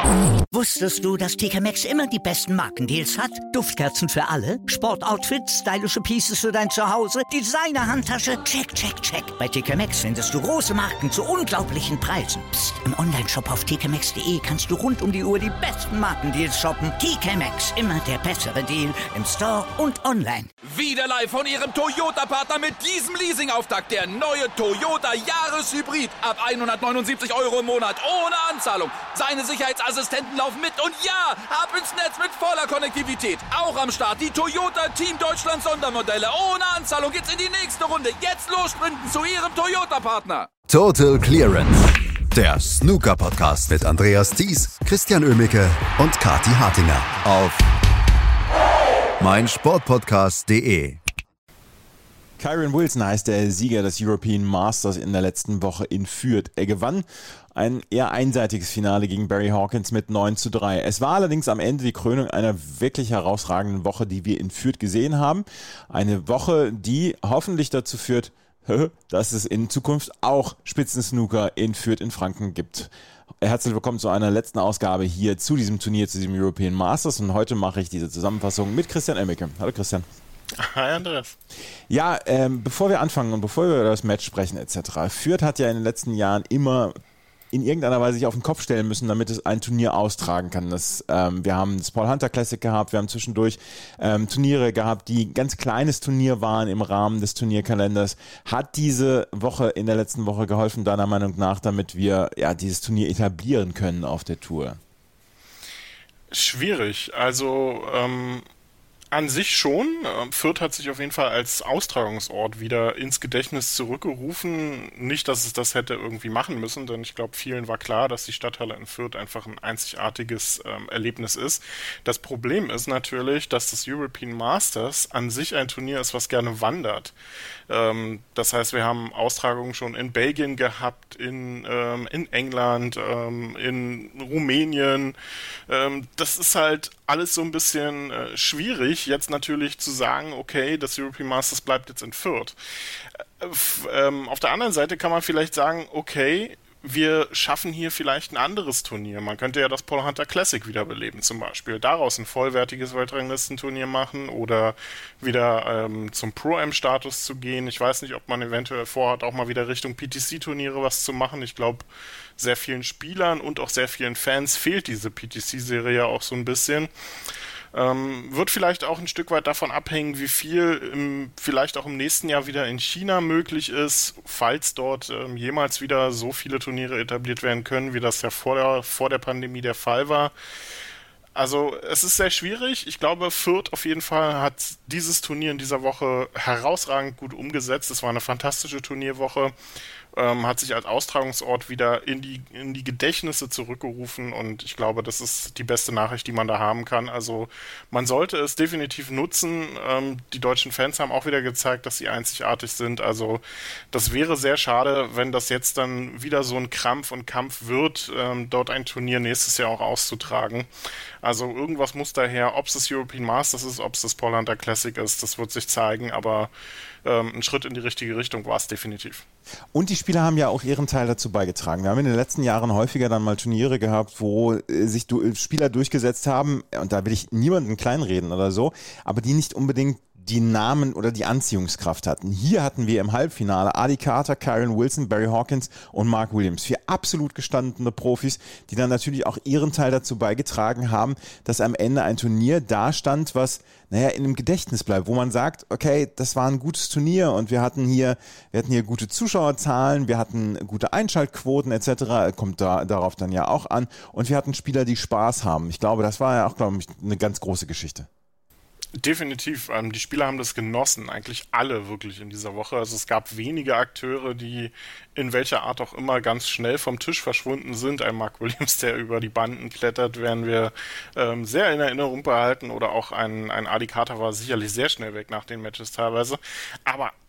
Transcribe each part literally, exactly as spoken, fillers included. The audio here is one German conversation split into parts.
Wusstest du, dass T K Maxx immer die besten Markendeals hat? Duftkerzen für alle, Sportoutfits, stylische Pieces für dein Zuhause, Designer-Handtasche, check, check, check. Bei T K Maxx findest du große Marken zu unglaublichen Preisen. Psst. Im Onlineshop auf t k maxx punkt d e kannst du rund um die Uhr die besten Markendeals shoppen. T K Maxx, immer der bessere Deal im Store und online. Wieder live von Ihrem Toyota-Partner mit diesem Leasing-Auftakt. Der neue Toyota Jahreshybrid. Ab hundertneunundsiebzig Euro im Monat. Ohne Anzahlung. Seine Sicherheitsassistenten laufen mit. Und ja, ab ins Netz mit voller Konnektivität. Auch am Start die Toyota Team Deutschland Sondermodelle. Ohne Anzahlung geht's in die nächste Runde. Jetzt los sprinten zu Ihrem Toyota-Partner. Total Clearance. Der Snooker-Podcast mit Andreas Thies, Christian Oemicke und Kathi Hartinger auf meinsportpodcast punkt de. Kyren Wilson heißt der Sieger des European Masters in der letzten Woche in Fürth. Er gewann ein eher einseitiges Finale gegen Barry Hawkins mit neun zu drei. Es war allerdings am Ende die Krönung einer wirklich herausragenden Woche, die wir in Fürth gesehen haben. Eine Woche, die hoffentlich dazu führt, dass es in Zukunft auch Spitzensnooker in Fürth in Franken gibt. Herzlich willkommen zu einer letzten Ausgabe hier zu diesem Turnier, zu diesem European Masters. Und heute mache ich diese Zusammenfassung mit Christian Oemicke. Hallo Christian. Hi Andreas. Ja, ähm, bevor wir anfangen und bevor wir über das Match sprechen et cetera. Fürth hat ja in den letzten Jahren immer in irgendeiner Weise sich auf den Kopf stellen müssen, damit es ein Turnier austragen kann. Das, ähm, wir haben das Paul Hunter Classic gehabt, wir haben zwischendurch ähm, Turniere gehabt, die ein ganz kleines Turnier waren im Rahmen des Turnierkalenders. Hat diese Woche in der letzten Woche geholfen, deiner Meinung nach, damit wir ja dieses Turnier etablieren können auf der Tour? Schwierig. Also ähm an sich schon. Fürth hat sich auf jeden Fall als Austragungsort wieder ins Gedächtnis zurückgerufen. Nicht, dass es das hätte irgendwie machen müssen, denn ich glaube, vielen war klar, dass die Stadthalle in Fürth einfach ein einzigartiges ähm, Erlebnis ist. Das Problem ist natürlich, dass das European Masters an sich ein Turnier ist, was gerne wandert. Ähm, das heißt, wir haben Austragungen schon in Belgien gehabt, in, ähm, in England, ähm, in Rumänien. Ähm, das ist halt alles so ein bisschen äh, schwierig, jetzt natürlich zu sagen, okay, das European Masters bleibt jetzt in Fürth. Äh, f- ähm, auf der anderen Seite kann man vielleicht sagen, okay, wir schaffen hier vielleicht ein anderes Turnier. Man könnte ja das Paul Hunter Classic wiederbeleben zum Beispiel. Daraus ein vollwertiges Weltranglistenturnier machen oder wieder ähm, zum Pro-Am-Status zu gehen. Ich weiß nicht, ob man eventuell vorhat, auch mal wieder Richtung P T C-Turniere was zu machen. Ich glaube, sehr vielen Spielern und auch sehr vielen Fans fehlt diese P T C-Serie ja auch so ein bisschen. Ähm, wird vielleicht auch ein Stück weit davon abhängen, wie viel im, vielleicht auch im nächsten Jahr wieder in China möglich ist, falls dort ähm, jemals wieder so viele Turniere etabliert werden können, wie das ja vor der, vor der Pandemie der Fall war. Also es ist sehr schwierig. Ich glaube, Fürth auf jeden Fall hat dieses Turnier in dieser Woche herausragend gut umgesetzt. Es war eine fantastische Turnierwoche. Ähm, hat sich als Austragungsort wieder in die, in die Gedächtnisse zurückgerufen und ich glaube, das ist die beste Nachricht, die man da haben kann. Also man sollte es definitiv nutzen. Ähm, die deutschen Fans haben auch wieder gezeigt, dass sie einzigartig sind. Also das wäre sehr schade, wenn das jetzt dann wieder so ein Krampf und Kampf wird, ähm, dort ein Turnier nächstes Jahr auch auszutragen. Also irgendwas muss daher, ob es das European Masters ist, ob es das Paul Hunter Classic ist, das wird sich zeigen, aber ähm, ein Schritt in die richtige Richtung war es definitiv. Und die Spieler haben ja auch ihren Teil dazu beigetragen. Wir haben in den letzten Jahren häufiger dann mal Turniere gehabt, wo äh, sich du, Spieler durchgesetzt haben, und da will ich niemanden kleinreden oder so, aber die nicht unbedingt die Namen oder die Anziehungskraft hatten. Hier hatten wir im Halbfinale Adi Carter, Kyren Wilson, Barry Hawkins und Mark Williams. Vier absolut gestandene Profis, die dann natürlich auch ihren Teil dazu beigetragen haben, dass am Ende ein Turnier dastand, was, naja, in dem Gedächtnis bleibt, wo man sagt, okay, das war ein gutes Turnier und wir hatten hier, wir hatten hier gute Zuschauerzahlen, wir hatten gute Einschaltquoten et cetera. Kommt da, darauf dann ja auch an. Und wir hatten Spieler, die Spaß haben. Ich glaube, das war ja auch, glaube ich, eine ganz große Geschichte. Definitiv. Ähm, die Spieler haben das genossen, eigentlich alle wirklich in dieser Woche. Also es gab wenige Akteure, die in welcher Art auch immer ganz schnell vom Tisch verschwunden sind. Ein Mark Williams, der über die Banden klettert, werden wir ähm, sehr in Erinnerung behalten. Oder auch ein, ein Adi Carter war sicherlich sehr schnell weg nach den Matches teilweise. Aber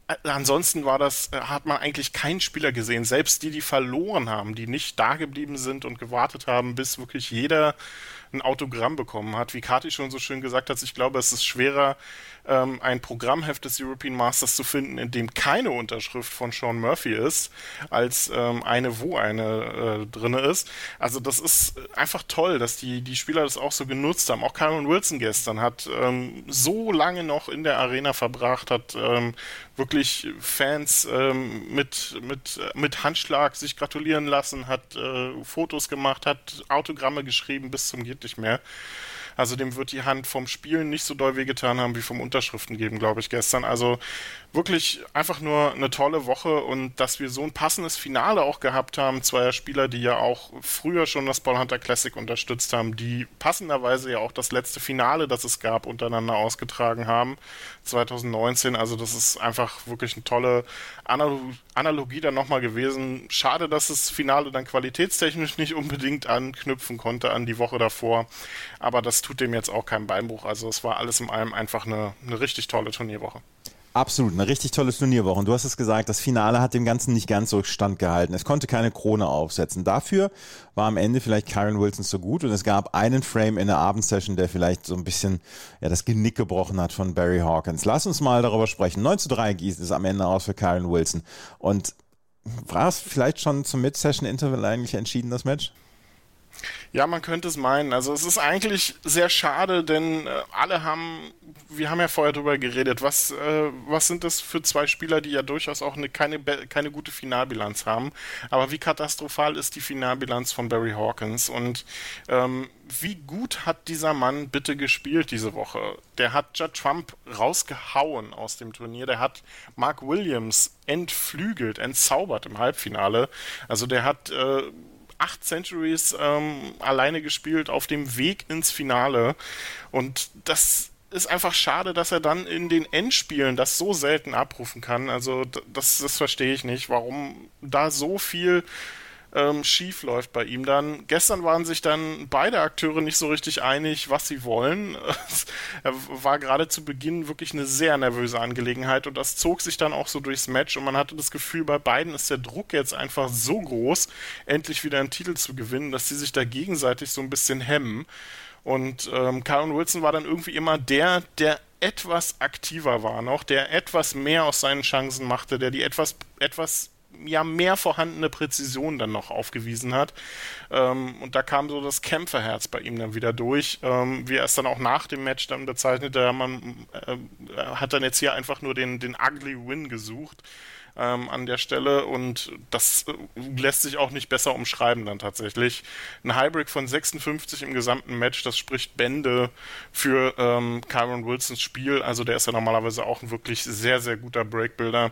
ansonsten war das, hat man eigentlich keinen Spieler gesehen, selbst die, die verloren haben, die nicht da geblieben sind und gewartet haben, bis wirklich jeder ein Autogramm bekommen hat. Wie Kati schon so schön gesagt hat, ich glaube, es ist schwerer, ähm, ein Programmheft des European Masters zu finden, in dem keine Unterschrift von Sean Murphy ist, als ähm, eine, wo eine äh, drin ist. Also das ist einfach toll, dass die, die Spieler das auch so genutzt haben. Auch Kyron Wilson gestern hat ähm, so lange noch in der Arena verbracht, hat ähm, wirklich Fans ähm, mit, mit, mit Handschlag sich gratulieren lassen, hat äh, Fotos gemacht, hat Autogramme geschrieben bis zum geht nicht mehr. Also dem wird die Hand vom Spielen nicht so doll wehgetan haben wie vom Unterschriften geben, glaube ich, gestern. Also wirklich einfach nur eine tolle Woche und dass wir so ein passendes Finale auch gehabt haben, zweier Spieler, die ja auch früher schon das Paul Hunter Classic unterstützt haben, die passenderweise ja auch das letzte Finale, das es gab, untereinander ausgetragen haben, zwanzig neunzehn. Also das ist einfach wirklich eine tolle Analog- Analogie dann nochmal gewesen. Schade, dass das Finale dann qualitätstechnisch nicht unbedingt anknüpfen konnte an die Woche davor, aber das tut dem jetzt auch keinen Beinbruch. Also es war alles in allem einfach eine, eine richtig tolle Turnierwoche. Absolut, eine richtig tolle Turnierwoche. Und du hast es gesagt, das Finale hat dem Ganzen nicht ganz so standgehalten. Es konnte keine Krone aufsetzen. Dafür war am Ende vielleicht Kyron Wilson so gut und es gab einen Frame in der Abendsession, der vielleicht so ein bisschen ja, das Genick gebrochen hat von Barry Hawkins. Lass uns mal darüber sprechen. neun zu drei gießt es am Ende aus für Kyron Wilson. Und war es vielleicht schon zum Mid-Session-Interval eigentlich entschieden, das Match? Ja, man könnte es meinen. Also es ist eigentlich sehr schade, denn äh, alle haben, wir haben ja vorher drüber geredet, was, äh, was sind das für zwei Spieler, die ja durchaus auch eine, keine, keine gute Finalbilanz haben. Aber wie katastrophal ist die Finalbilanz von Barry Hawkins und ähm, wie gut hat dieser Mann bitte gespielt diese Woche? Der hat Judd Trump rausgehauen aus dem Turnier, der hat Mark Williams entflügelt, entzaubert im Halbfinale. Also der hat äh, acht Centuries ähm, alleine gespielt auf dem Weg ins Finale und das ist einfach schade, dass er dann in den Endspielen das so selten abrufen kann. Also das, das verstehe ich nicht, warum da so viel ähm, schief läuft bei ihm dann. Gestern waren sich dann beide Akteure nicht so richtig einig, was sie wollen. Er war gerade zu Beginn wirklich eine sehr nervöse Angelegenheit und das zog sich dann auch so durchs Match und man hatte das Gefühl, bei beiden ist der Druck jetzt einfach so groß, endlich wieder einen Titel zu gewinnen, dass sie sich da gegenseitig so ein bisschen hemmen. Und ähm, Kyron Wilson war dann irgendwie immer der, der etwas aktiver war noch, der etwas mehr aus seinen Chancen machte, der die etwas, etwas ja mehr vorhandene Präzision dann noch aufgewiesen hat. Ähm, und da kam so das Kämpferherz bei ihm dann wieder durch. Ähm, wie er es dann auch nach dem Match dann bezeichnete, man äh, hat dann jetzt hier einfach nur den, den Ugly Win gesucht ähm, an der Stelle und das äh, lässt sich auch nicht besser umschreiben dann tatsächlich. Ein Highbreak von sechsundfünfzig im gesamten Match, das spricht Bände für ähm, Kyron Wilsons Spiel. Also der ist ja normalerweise auch ein wirklich sehr, sehr guter Breakbuilder.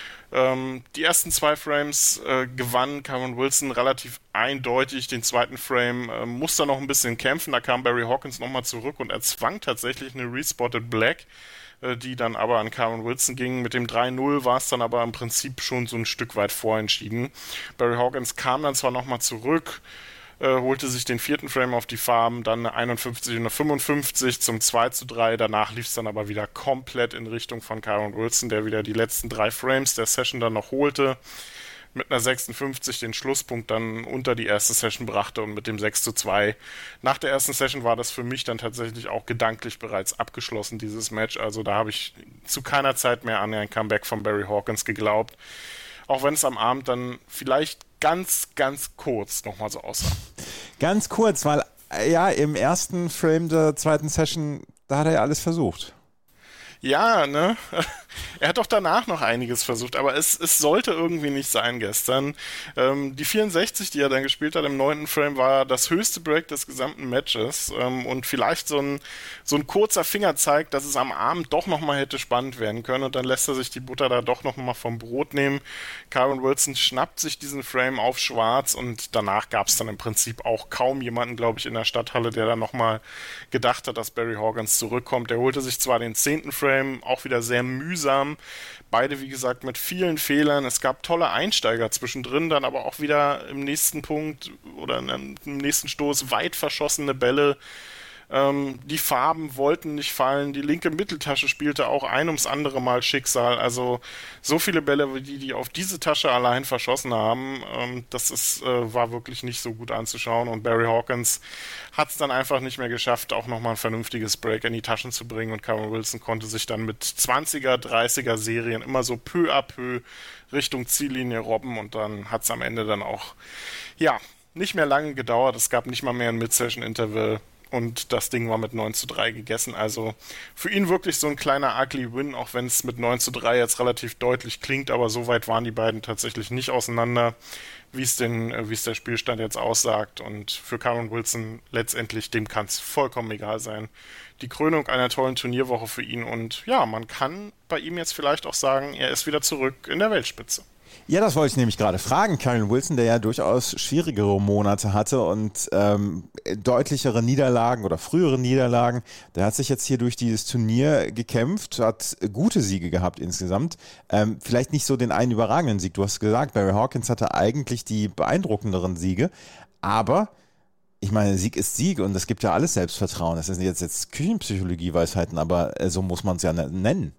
Ähm, die ersten zwei Frames äh, gewann Kyron Wilson relativ eindeutig. Den zweiten Frame äh, musste noch ein bisschen kämpfen. Da kam Barry Hawkins nochmal zurück und erzwang tatsächlich eine Respotted Black, äh, die dann aber an Kyron Wilson ging. Mit dem drei null war es dann aber im Prinzip schon so ein Stück weit vorentschieden. Barry Hawkins kam dann zwar nochmal zurück, Äh, holte sich den vierten Frame auf die Farben, dann eine einundfünfzig und eine fünfundfünfzig zum zwei zu drei. Danach lief es dann aber wieder komplett in Richtung von Kyron Wilson, der wieder die letzten drei Frames der Session dann noch holte. Mit einer sechsundfünfzig den Schlusspunkt dann unter die erste Session brachte und mit dem sechs zu zwei. Nach der ersten Session war das für mich dann tatsächlich auch gedanklich bereits abgeschlossen, dieses Match. Also da habe ich zu keiner Zeit mehr an ein Comeback von Barry Hawkins geglaubt. Auch wenn es am Abend dann vielleicht ganz, ganz kurz nochmal so aussah. Ganz kurz, weil ja, im ersten Frame der zweiten Session, da hat er ja alles versucht. Ja, ne? Er hat doch danach noch einiges versucht, aber es, es sollte irgendwie nicht sein gestern. Ähm, die vierundsechzig, die er dann gespielt hat im neunten Frame, war das höchste Break des gesamten Matches ähm, und vielleicht so ein, so ein kurzer Fingerzeig, dass es am Abend doch nochmal hätte spannend werden können und dann lässt er sich die Butter da doch nochmal vom Brot nehmen. Kyron Wilson schnappt sich diesen Frame auf schwarz und danach gab es dann im Prinzip auch kaum jemanden, glaube ich, in der Stadthalle, der dann nochmal gedacht hat, dass Barry Hawkins zurückkommt. Er holte sich zwar den zehnten Frame, auch wieder sehr mühsam. Beide, wie gesagt, mit vielen Fehlern. Es gab tolle Einsteiger zwischendrin, dann aber auch wieder im nächsten Punkt oder im nächsten Stoß weit verschossene Bälle. Ähm, die Farben wollten nicht fallen, die linke Mitteltasche spielte auch ein ums andere Mal Schicksal. Also so viele Bälle, wie die, die auf diese Tasche allein verschossen haben, ähm, das ist, äh, war wirklich nicht so gut anzuschauen. Und Barry Hawkins hat es dann einfach nicht mehr geschafft, auch nochmal ein vernünftiges Break in die Taschen zu bringen. Und Kyren Wilson konnte sich dann mit zwanziger, dreißiger Serien immer so peu à peu Richtung Ziellinie robben. Und dann hat es am Ende dann auch, ja, nicht mehr lange gedauert. Es gab nicht mal mehr ein Mid-Session-Interval. Und das Ding war mit neun zu drei gegessen. Also für ihn wirklich so ein kleiner ugly Win, auch wenn es mit neun zu drei jetzt relativ deutlich klingt. Aber so weit waren die beiden tatsächlich nicht auseinander, wie es den, wie es der Spielstand jetzt aussagt. Und für Kyren Wilson letztendlich, dem kann es vollkommen egal sein. Die Krönung einer tollen Turnierwoche für ihn. Und ja, man kann bei ihm jetzt vielleicht auch sagen, er ist wieder zurück in der Weltspitze. Ja, das wollte ich nämlich gerade fragen. Kyren Wilson, der ja durchaus schwierigere Monate hatte und ähm, deutlichere Niederlagen oder frühere Niederlagen, der hat sich jetzt hier durch dieses Turnier gekämpft, hat gute Siege gehabt insgesamt. Ähm, vielleicht nicht so den einen überragenden Sieg. Du hast gesagt, Barry Hawkins hatte eigentlich die beeindruckenderen Siege, aber ich meine, Sieg ist Sieg und es gibt ja alles Selbstvertrauen. Das sind jetzt, jetzt Küchenpsychologie-Weisheiten, aber äh, so muss man es ja nennen.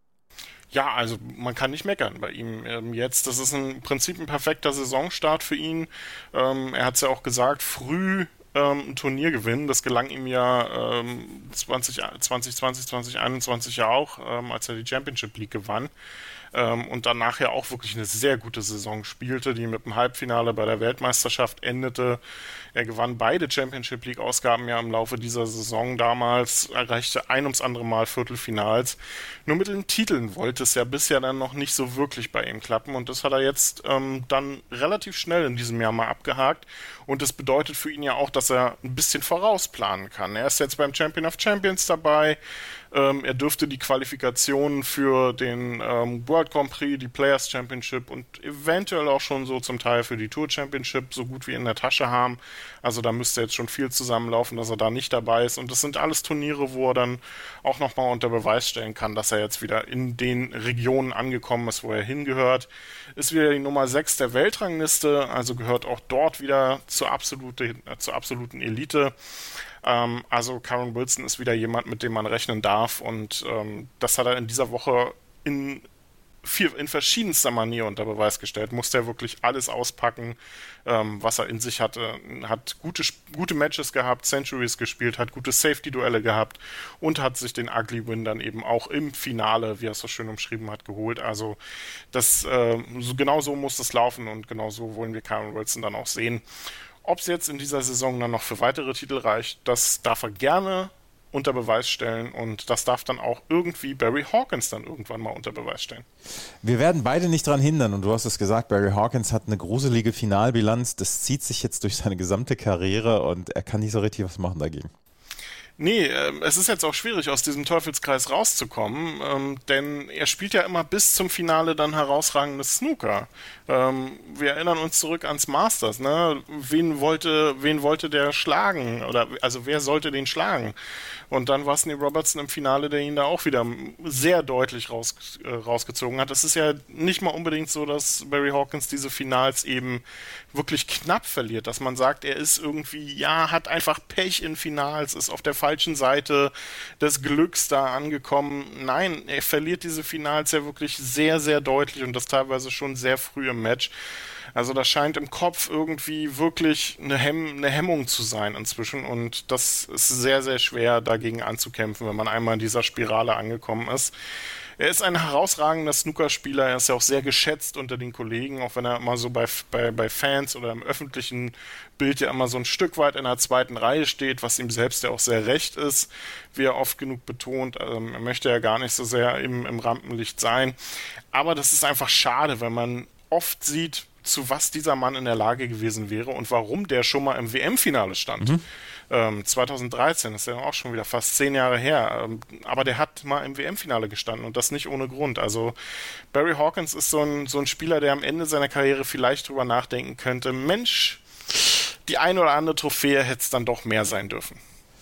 Ja, also man kann nicht meckern bei ihm ähm, jetzt. Das ist ein, im Prinzip ein perfekter Saisonstart für ihn. Ähm, er hat es ja auch gesagt, früh ähm, ein Turnier gewinnen. Das gelang ihm ja ähm, zwanzig zwanzig, zwanzig einundzwanzig ja auch, ähm, als er die Championship League gewann. Ähm, und danach ja auch wirklich eine sehr gute Saison spielte, die mit dem Halbfinale bei der Weltmeisterschaft endete. Er gewann beide Championship League Ausgaben ja im Laufe dieser Saison damals, erreichte ein ums andere Mal Viertelfinals. Nur mit den Titeln wollte es ja bisher dann noch nicht so wirklich bei ihm klappen und das hat er jetzt ähm, dann relativ schnell in diesem Jahr mal abgehakt und das bedeutet für ihn ja auch, dass er ein bisschen vorausplanen kann. Er ist jetzt beim Champion of Champions dabei. Ähm, er dürfte die Qualifikationen für den ähm, World Grand Prix, die Players Championship und eventuell auch schon so zum Teil für die Tour Championship so gut wie in der Tasche haben. Also da müsste jetzt schon viel zusammenlaufen, dass er da nicht dabei ist. Und das sind alles Turniere, wo er dann auch nochmal unter Beweis stellen kann, dass er jetzt wieder in den Regionen angekommen ist, wo er hingehört. Ist wieder die Nummer sechs der Weltrangliste, also gehört auch dort wieder zur, absolute, äh, zur absoluten Elite. Ähm, also Kyren Wilson ist wieder jemand, mit dem man rechnen darf und ähm, das hat er in dieser Woche in, viel, in verschiedenster Manier unter Beweis gestellt. Musste er wirklich alles auspacken, ähm, was er in sich hatte. Hat gute, gute Matches gehabt, Centuries gespielt, hat gute Safety-Duelle gehabt und hat sich den Ugly Win dann eben auch im Finale, wie er es so schön umschrieben hat, geholt. Also das, äh, so, genau so muss es laufen und genau so wollen wir Kyren Wilson dann auch sehen. Ob es jetzt in dieser Saison dann noch für weitere Titel reicht, das darf er gerne unter Beweis stellen und das darf dann auch irgendwie Barry Hawkins dann irgendwann mal unter Beweis stellen. Wir werden beide nicht daran hindern und du hast es gesagt, Barry Hawkins hat eine gruselige Finalbilanz, das zieht sich jetzt durch seine gesamte Karriere und er kann nicht so richtig was machen dagegen. Nee, äh, es ist jetzt auch schwierig, aus diesem Teufelskreis rauszukommen, ähm, denn er spielt ja immer bis zum Finale dann herausragendes Snooker. Ähm, wir erinnern uns zurück ans Masters, ne? Wen wollte, wen wollte der schlagen? Oder also wer sollte den schlagen? Und dann war es Neil Robertson im Finale, der ihn da auch wieder sehr deutlich raus, äh, rausgezogen hat. Es ist ja nicht mal unbedingt so, dass Barry Hawkins diese Finals eben wirklich knapp verliert, dass man sagt, er ist irgendwie, ja, hat einfach Pech in Finals, ist auf der falschen Seite des Glücks da angekommen. Nein, er verliert diese Finals ja wirklich sehr, sehr deutlich und das teilweise schon sehr früh im Match. Also das scheint im Kopf irgendwie wirklich eine, Hemm- eine Hemmung zu sein inzwischen und das ist sehr, sehr schwer dagegen anzukämpfen, wenn man einmal in dieser Spirale angekommen ist. Er ist ein herausragender Snookerspieler, er ist ja auch sehr geschätzt unter den Kollegen, auch wenn er immer so bei, bei, bei Fans oder im öffentlichen Bild ja immer so ein Stück weit in der zweiten Reihe steht, was ihm selbst ja auch sehr recht ist, wie er oft genug betont. Ähm, er möchte ja gar nicht so sehr im, im Rampenlicht sein. Aber das ist einfach schade, wenn man oft sieht, zu was dieser Mann in der Lage gewesen wäre und warum der schon mal im W M-Finale stand. Mhm. Ähm, zwanzig dreizehn, das ist ja auch schon wieder fast zehn Jahre her, ähm, aber der hat mal im W M-Finale gestanden und das nicht ohne Grund. Also Barry Hawkins ist so ein, so ein Spieler, der am Ende seiner Karriere vielleicht drüber nachdenken könnte, Mensch, die eine oder andere Trophäe hätte es dann doch mehr sein dürfen.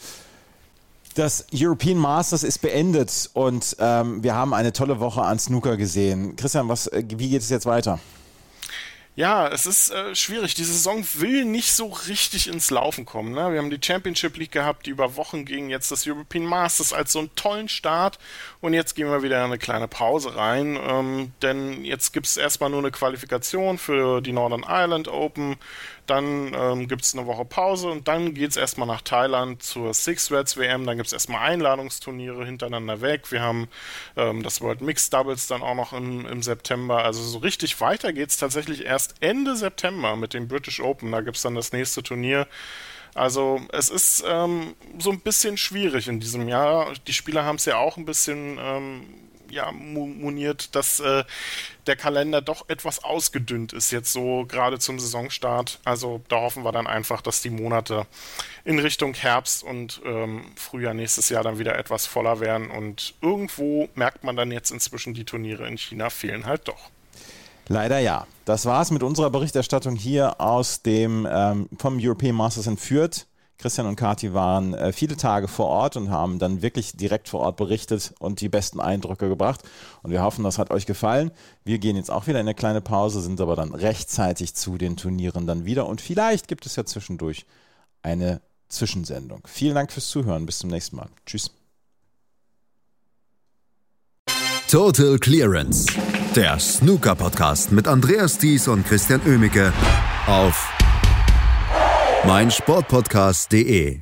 Das European Masters ist beendet und ähm, wir haben eine tolle Woche an Snooker gesehen. Christian, was, wie geht es jetzt weiter? Ja, es ist äh, schwierig. Die Saison will nicht so richtig ins Laufen kommen. Ne? Wir haben die Championship League gehabt, die über Wochen ging, jetzt das European Masters als so einen tollen Start und jetzt gehen wir wieder in eine kleine Pause rein, ähm, denn jetzt gibt es erstmal nur eine Qualifikation für die Northern Ireland Open, dann ähm, gibt es eine Woche Pause und dann geht es erstmal nach Thailand zur Six Reds W M, dann gibt es erstmal Einladungsturniere hintereinander weg, wir haben ähm, das World Mixed Doubles dann auch noch im, im September, also so richtig weiter geht es tatsächlich erst Ende September mit dem British Open, da gibt es dann das nächste Turnier. Also es ist ähm, so ein bisschen schwierig in diesem Jahr. Die Spieler haben es ja auch ein bisschen ähm, ja, moniert, dass äh, der Kalender doch etwas ausgedünnt ist jetzt so gerade zum Saisonstart. Also da hoffen wir dann einfach, dass die Monate in Richtung Herbst und ähm, Frühjahr nächstes Jahr dann wieder etwas voller werden. Und irgendwo merkt man dann jetzt inzwischen, die Turniere in China fehlen halt doch. Leider ja. Das war's mit unserer Berichterstattung hier aus dem ähm, vom European Masters in Fürth. Christian und Kati waren äh, viele Tage vor Ort und haben dann wirklich direkt vor Ort berichtet und die besten Eindrücke gebracht. Und wir hoffen, das hat euch gefallen. Wir gehen jetzt auch wieder in eine kleine Pause, sind aber dann rechtzeitig zu den Turnieren dann wieder. Und vielleicht gibt es ja zwischendurch eine Zwischensendung. Vielen Dank fürs Zuhören. Bis zum nächsten Mal. Tschüss. Total Clearance. Der Snooker-Podcast mit Andreas Thies und Christian Oemicke auf meinsportpodcast punkt de.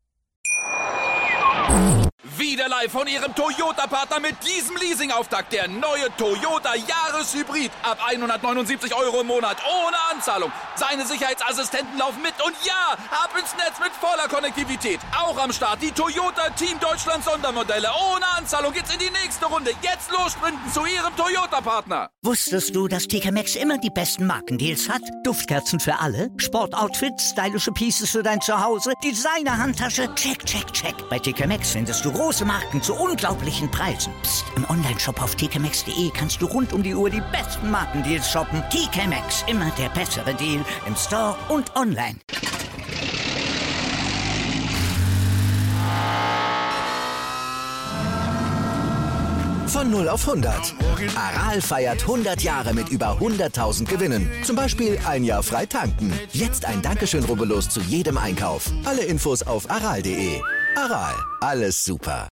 Wieder live von Ihrem Toyota-Partner mit diesem Leasing-Auftakt. Der neue Toyota Jahreshybrid. Ab hundertneunundsiebzig Euro im Monat. Ohne Anzahlung. Seine Sicherheitsassistenten laufen mit. Und ja, ab ins Netz mit voller Konnektivität. Auch am Start die Toyota Team Deutschland Sondermodelle. Ohne Anzahlung geht's in die nächste Runde. Jetzt los sprinten zu Ihrem Toyota-Partner. Wusstest du, dass T K Maxx immer die besten Markendeals hat? Duftkerzen für alle, Sportoutfits, stylische Pieces für dein Zuhause, Designer-Handtasche, check, check, check. Bei T K Maxx findest du große Marken zu unglaublichen Preisen. Psst. Im Onlineshop auf t k maxx punkt de kannst du rund um die Uhr die besten Markendeals shoppen. T K Maxx, immer der bessere Deal im Store und online. Von null auf hundert. Aral feiert hundert Jahre mit über hunderttausend Gewinnen. Zum Beispiel ein Jahr frei tanken. Jetzt ein Dankeschön, rubbellos zu jedem Einkauf. Alle Infos auf aral punkt de. Aral, alles super.